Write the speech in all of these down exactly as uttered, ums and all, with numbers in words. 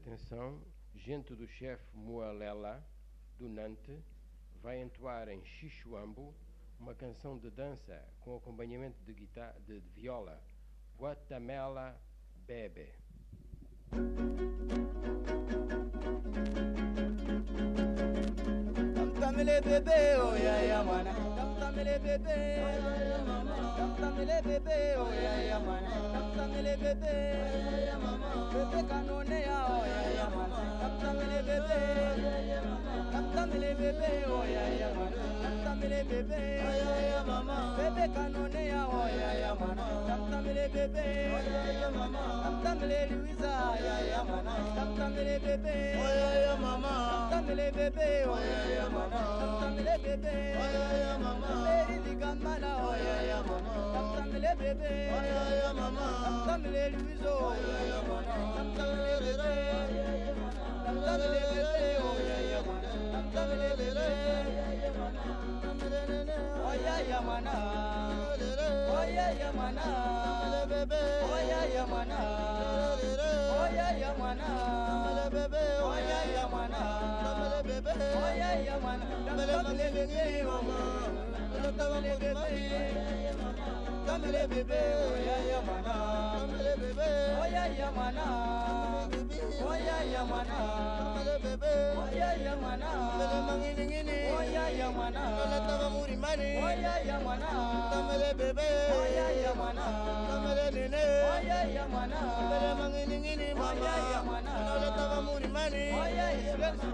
atenção, gente do chefe Moalela, do Nantes, vai entoar em Xixuambo uma canção de dança com acompanhamento de, guitarra, de, de viola, Guatemala Bebe. Tamtamele bebe, oh ya ya mana. Tamtamele bebe, oh ya ya mama. Tamtamele bebe, oh ya ya mana. Tamtamele bebe, oh ya ya mama. Bebe kanone ya, oh ya ya mana. Tamtamele bebe, oh ya ya mama. Tamtamele bebe, oh ya ya mana. Tamtamele bebe, oh ya ya mama. Bebe kanone ya, oh ya ya mana. Tamtamele bebe, oh ya ya mama. Tamtamele Luisa, ya ya mana. Tamtamele bebe, oh ya ya mama. Tamtamele bebe, oh ya ya mana. Tamtamele bebe, oh ya ya mama. Meri digamala, oh ya ya mama. Tamtamele bebe, oh ya ya mama. Tamtamele Luiso, oh ya ya mana. Tamtamele bebe, oh ya ya mana. Tamtamele bebe, oh ya ya mana. Tamtamele bebe, oh ya ya mana. Oh ya ya mana. Bebe, oh ya ya mana. Oh ya ya mana. Bebe, oh ya ya mana. Bebe, oh ya ya mana. Tamtamele bebe, mama. Tamtamele bebe, tamtamele bebe, oh ya ya mana. Tamtamele bebe, oh ya ya mana. Oh ya ya mana. Tamtamele bebe, oh ya ya mana. Tamtamele mangini, oh ya ya mana. Tamtamele murimani, oh ya ya mana. Tamtamele bebe, oh ya ya mana. Tamtamele nene, oh ya ya mana. Tamtamele mangini, oh ya ya mana. Tamtamele murimani, oh ya ya mana.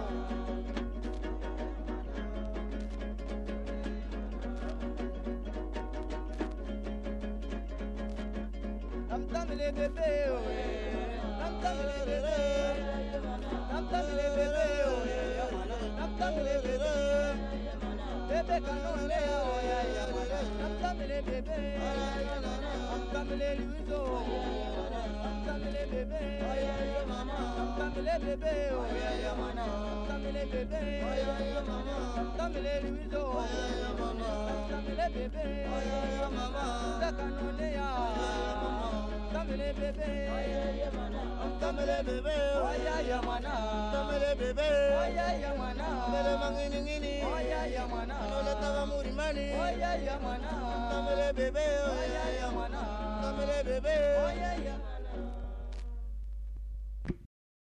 Tamtamele bebe, oh yeah. Tamtamele bebe, tamtamele bebe, oh yeah. Tamtamele bebe, bebe kanone, oh yeah, yeah, mana. Tamtamele bebe, tamtamele Luiso, tamtamele bebe, oh yeah, yeah, mama. Tamtamele bebe, oh yeah, yeah, mana. Tamtamele bebe, oh yeah, yeah, mama. Tamtamele Luiso, oh yeah, yeah, mama. Tamtamele bebe, oh yeah, yeah, mama. Kanone ya. Tamtamele bebe, oh ya ya mana. Tamtamele bebe, oh ya ya mana. Tamtamele bebe, oh ya ya mana. Tamtamele mangini ngini, oh ya ya mana. Tamtamele tawa murimani, oh ya ya mana. Tamtamele bebe, oh ya ya mana. Tamtamele bebe, oh ya ya.